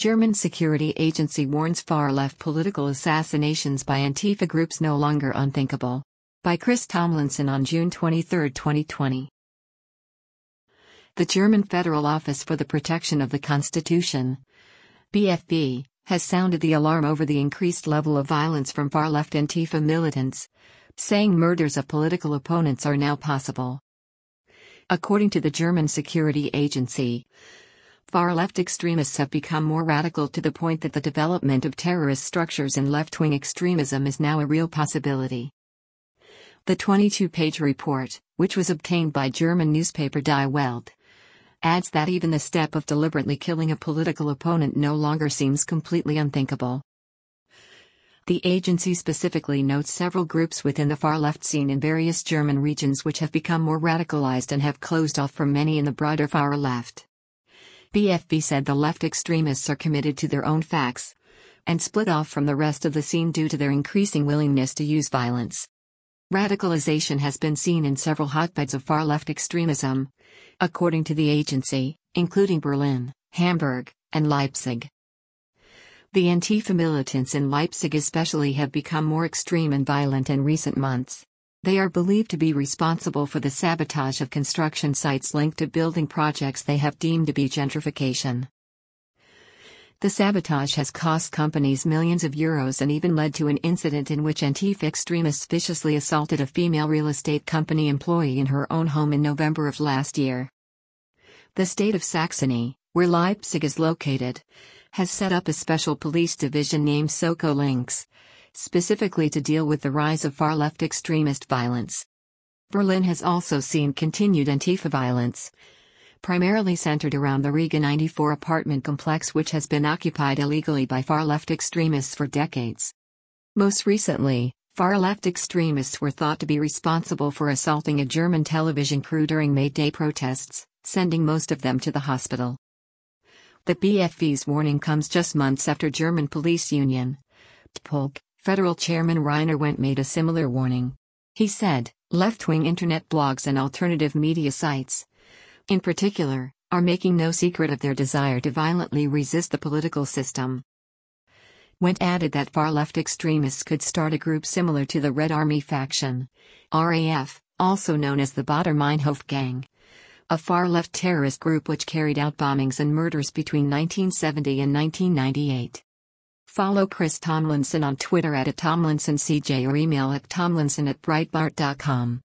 German security agency warns far-left political assassinations by Antifa groups no longer unthinkable. By Chris Tomlinson on June 23, 2020. The German Federal Office for the Protection of the Constitution, BFV, has sounded the alarm over the increased level of violence from far-left Antifa militants, saying murders of political opponents are now possible. According to the German security agency, far-left extremists have become more radical to the point that the development of terrorist structures and left-wing extremism is now a real possibility. The 22-page report, which was obtained by German newspaper Die Welt, adds that even the step of deliberately killing a political opponent no longer seems completely unthinkable. The agency specifically notes several groups within the far-left scene in various German regions which have become more radicalized and have closed off from many in the broader far-left. BFV said the left extremists are committed to their own facts and split off from the rest of the scene due to their increasing willingness to use violence. Radicalization has been seen in several hotbeds of far-left extremism, according to the agency, including Berlin, Hamburg, and Leipzig. The Antifa militants in Leipzig especially have become more extreme and violent in recent months. They are believed to be responsible for the sabotage of construction sites linked to building projects they have deemed to be gentrification. The sabotage has cost companies millions of euros and even led to an incident in which Antifa extremists viciously assaulted a female real estate company employee in her own home in November of last year. The state of Saxony, where Leipzig is located, has set up a special police division named Soko Links, specifically to deal with the rise of far-left extremist violence. Berlin has also seen continued Antifa violence, primarily centered around the Riga 94 apartment complex, which has been occupied illegally by far-left extremists for decades. Most recently, far-left extremists were thought to be responsible for assaulting a German television crew during May Day protests, sending most of them to the hospital. The BFV's warning comes just months after German police union, TPOLK, Federal Chairman Rainer Wendt made a similar warning. He said, left-wing internet blogs and alternative media sites, in particular, are making no secret of their desire to violently resist the political system. Wendt added that far-left extremists could start a group similar to the Red Army faction, RAF, also known as the Baader-Meinhof Gang, a far-left terrorist group which carried out bombings and murders between 1970 and 1998. Follow Chris Tomlinson on Twitter @TomlinsonCJ or email at tomlinson@breitbart.com.